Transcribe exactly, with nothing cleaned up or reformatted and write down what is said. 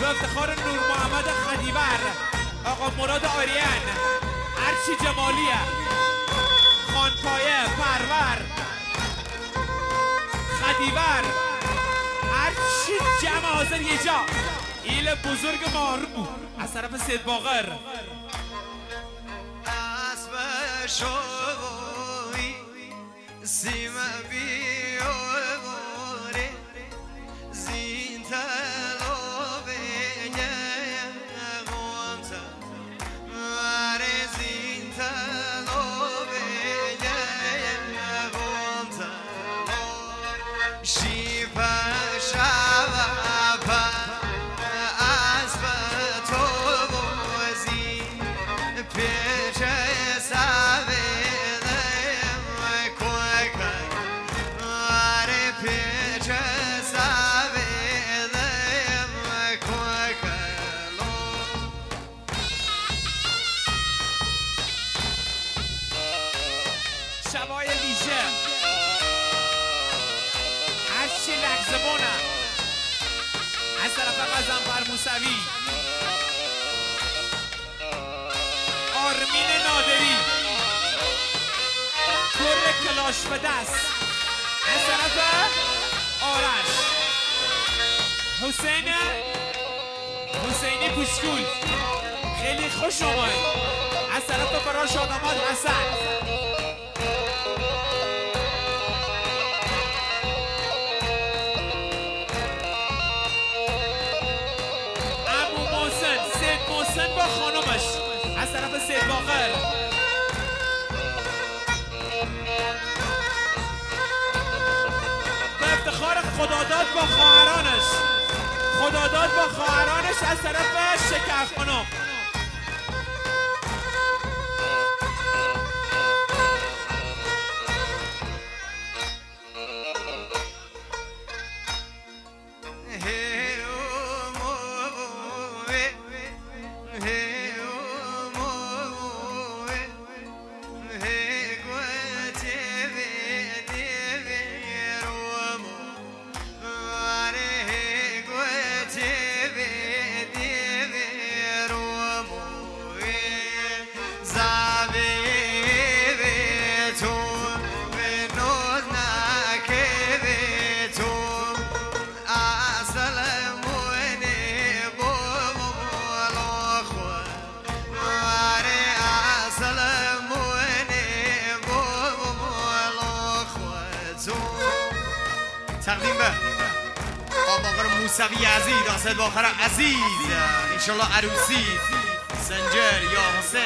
به افتخار نور محمد خدیور، آقا مراد آریان، ارچی جمالیه، خانپایه، پرور، خدیور، ارچی جمع حاضر یه جا، ایل بزرگ مارو از طرف سید باقر. اسب شوی سیم بیو باره زین تلو بگه قومتا واره زین تلو بگه قومتا شیپا شبا اسب تو بازی پیچه شبای ویژه هرچی لگزبونه از طرف غزنفر موسوی، آرمین نادری، در کلاش به دست از طرف آرش، حسین حسینی پوشکول خیلی خوش اومد از طرف برای شاداماد حسن. محسن با خانمش از طرف سید باقر. به افتخار خداداد با خواهرانش، خداداد با خواهرانش از طرف شکر خانم. تقدیم به آقا باقر موسوی عزیز، آسد باقر عزیز، انشالله عروسی سنجر یا حسین